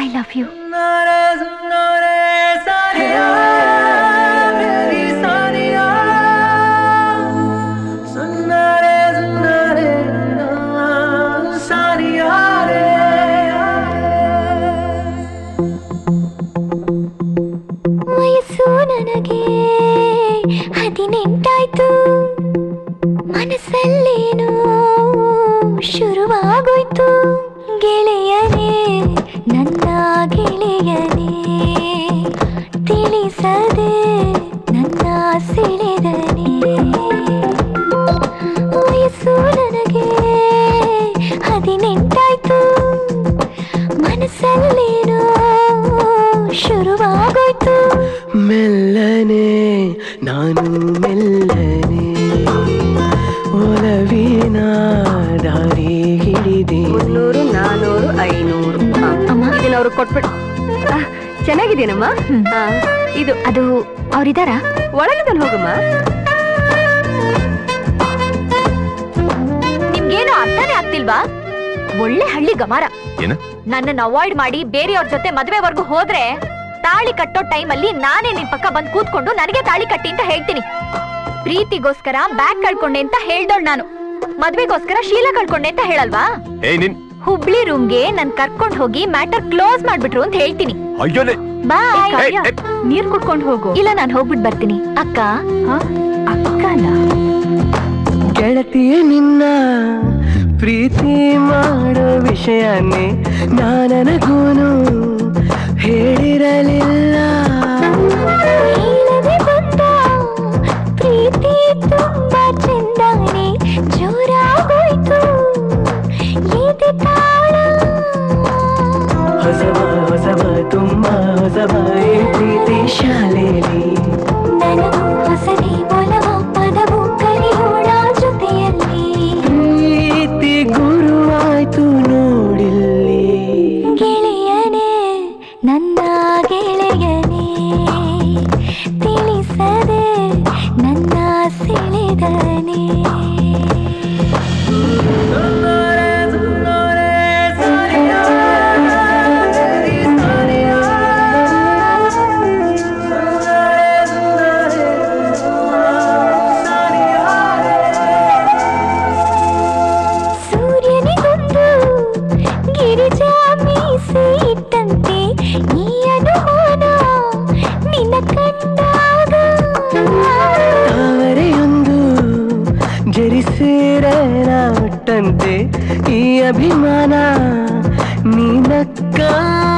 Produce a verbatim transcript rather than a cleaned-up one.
I love you. ವಯಸ್ಸು ನನಗೆ ಹದಿನೆಂಟಾಯ್ತು, ಮನಸ್ಸಲ್ಲೇನೋ ಶುರುವಾಗೋಯ್ತು. ಗೆಳೆಯನೇ ನನ್ನ ಗೆಳೆಯನೇ, ತಿಳಿಸದೆ ನನ್ನ ಸೆಳೆದನೇ. ವಯಸ್ಸು ನನಗೆ ಹದಿನೆಂಟಾಯ್ತು, ಮನಸ್ಸಲ್ಲೇನೋ ಶುರುವಾಗೋಯ್ತು. ಮೆಲ್ಲನೆ ನಾನು ಮೆಲ್ಲನೆ ಒಲವಿನ ದಾರಿ ಹಿಡಿದೆ. ಮುನ್ನೂರು ನಾನೂರು ಐನೂರು ಇದನ್ನ ಅವ್ರು ಕೊಟ್ಬಿಟ್ಟು. ಚೆನ್ನಾಗಿದೇನಮ್ಮ? ಇದು ಅದು ಅವ್ರಿದಾರ ಒಳಗಿದ್ದಾನೆ, ಹೋಗಮ್ಮ. ನಿಮ್ಗೇನು ಅರ್ಥನೇ ಆಗ್ತಿಲ್ವಾ? ಒಳ್ಳೆ ಹಳ್ಳಿ ಗಮಾರ. ನನ್ನನ್ನು ಅವಾಯ್ಡ್ ಮಾಡಿ ಬೇರೆಯವ್ರ ಜೊತೆ ಮದುವೆವರೆಗೂ ಹೋದ್ರೆ ತಾಳಿ ಕಟ್ಟೋ ಟೈಮಲ್ಲಿ ನಾನೇ ನಿನ್ ಪಕ್ಕ ಬಂದ್ ಕೂತ್ಕೊಂಡು ನನಗೆ ತಾಳಿ ಕಟ್ಟಿ ಅಂತ ಹೇಳ್ತೀನಿ. ಪ್ರೀತಿಗೋಸ್ಕರ ಬ್ಯಾಗ್ ಕಳ್ಕೊಂಡೆ ಅಂತ ಹೇಳ್ದೋಳ್ ನಾನು, ಮದ್ವೆಗೋಸ್ಕರ ಶೀಲ ಕಳ್ಕೊಂಡೆ ಅಂತ ಹೇಳಲ್ವಾ? ಹುಬ್ಳಿ ರೂಮ್ಗೆ ನನ್ ಕರ್ಕೊಂಡ್ ಹೋಗಿ ಮ್ಯಾಟರ್ ಕ್ಲೋಸ್ ಮಾಡ್ಬಿಟ್ರು ಅಂತ ಹೇಳ್ತೀನಿ. ಬಾಯ್. ನೀರ್ ಕುಡ್ಕೊಂಡ್ ಹೋಗು. ಇಲ್ಲ, ನಾನ್ ಹೋಗ್ಬಿಟ್ ಬರ್ತೀನಿ. ಅಕ್ಕ ಅಕ್ಕನ ಗೆಳತಿಯ ನಿನ್ನ ಪ್ರೀತಿ ಮಾಡೋ ವಿಷಯನೇ ನಾನನಗೂನು ಹೇಳಿರಲಿಲ್ಲ. ಹೇಳದೆ ಬಂದ ಪ್ರೀತಿ ತುಂಬಾ ಚಂದಾನೆ ಜೋರಾಗೋಯ್ತು ಎದೆ ತಾಳ. ಹೊಸವ ಹೊಸವ ತುಂಬಾ ಹೊಸವ ಈ ಪ್ರೀತಿ ಶಾಲೆಯಲ್ಲಿ. ನನಗೂ ಹೊಸದೇ ಒಲವ ಪದವು ಕಲಿಯೋಣ ಜೊತೆಯಲ್ಲಿ. ಪ್ರೀತಿ ಗುರುವಾಯ್ತು ನೋಡಿಲ್ಲಿ. ಗೆಳೆಯನೇ ನನ್ನ ಗೆಳೆಯನೇ, ತಿಳಿಸದೆ ನನ್ನ ಸೆಳೆದನೇ. ಸೂರ್ಯನಿಗೊಂದು ಗಿರಿಜಾ ಮೀಸೆ ಇಟ್ಟಂತೆ ಈ ಅನುಮಾನ ನಿನ್ನ ಕಂಡಾಗ. ತಾವರೆಯೊಂದು ಜರಿಸೇರನ ಹುಟ್ಟಂತೆ ಈ ಅಭಿಮಾನ ನೀನಕ್ಕ.